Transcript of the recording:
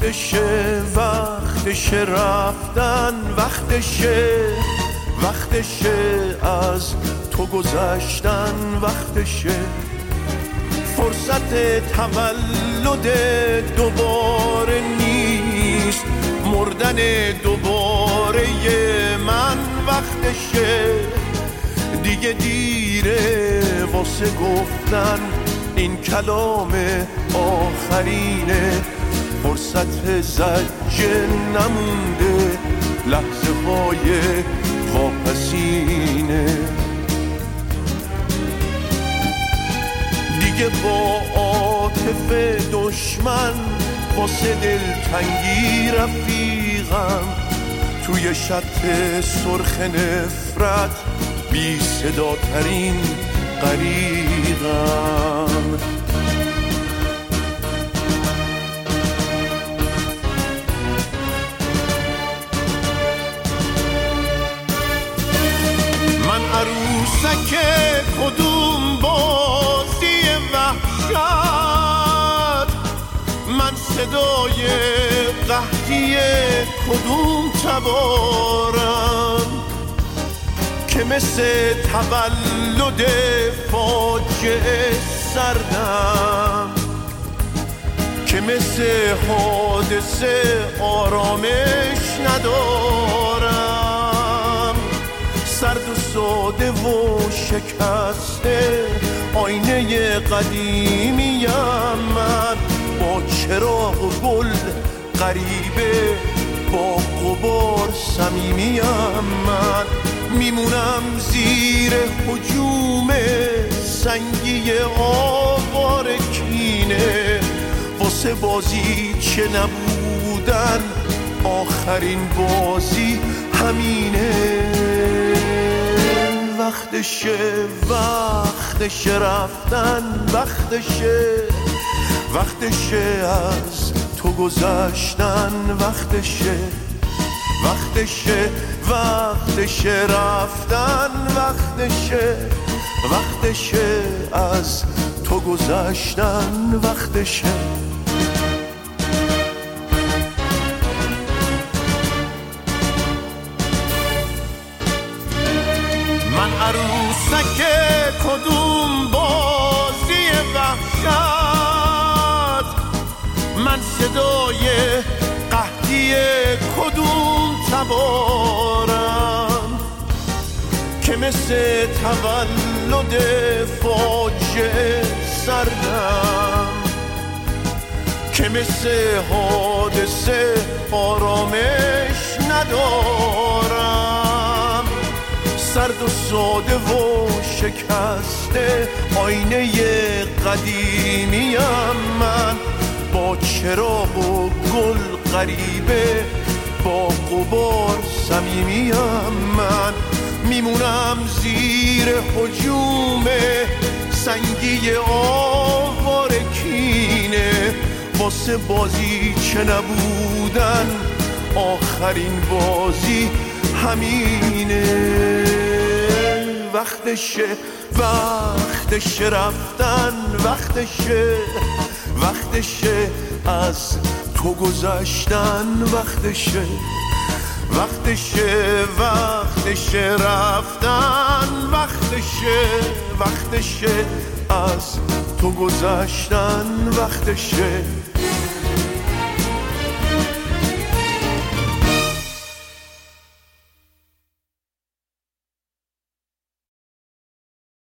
وقتشه رفتن، وقتشه از تو گذشتن، وقتشه فرصت تولد دوباره نیست، مردن دوباره من، وقتشه دیگه دیره واسه گفتن این کلام آخرینه، فرصت زجر نمونده، لحظه های واپسینه، دیگه با عاطف دشمن واسه دلتنگی رفیقم، توی شط سرخ نفرت بی صداترین غریقم. من عروسک کدوم بازی وحشت، من صدای قحطی کدوم تبارم که مثل تولد فاجعه سردم، که مثل حادثه آرامش ندارم، سرد و ساده و شکسته آینه قدیمیم من، با چراغ و گل غریبه با غبار صمیمیم من، میمونم زیر هجوم سنگی آوار کینه، واسه بازی چه نبودن آخرین بازی همینه، وقتشه رفتن، وقتشه از تو گذشتن، وقتشه رفتن، وقتشه از تو گذشتن، وقتشه. من عروسک کدوم بازی وحشت، من صدای قحطی کدوم تبارم که مثل تولد فاجعه سردم، که مثل حادثه آرامش ندارم، سرد و ساده و شکسته آینه قدیمیم من، با چراغ و گل غریبه با غبار صمیمیم من، میمونم زیر هجوم سنگی آوار کینه، واسه بازی چه نبودن آخرین بازی همینه، وقتشه رفتن، وقتشه از تو گذشتن، وقتشه رفتن، وقتشه از تو گذشتن، وقتشه.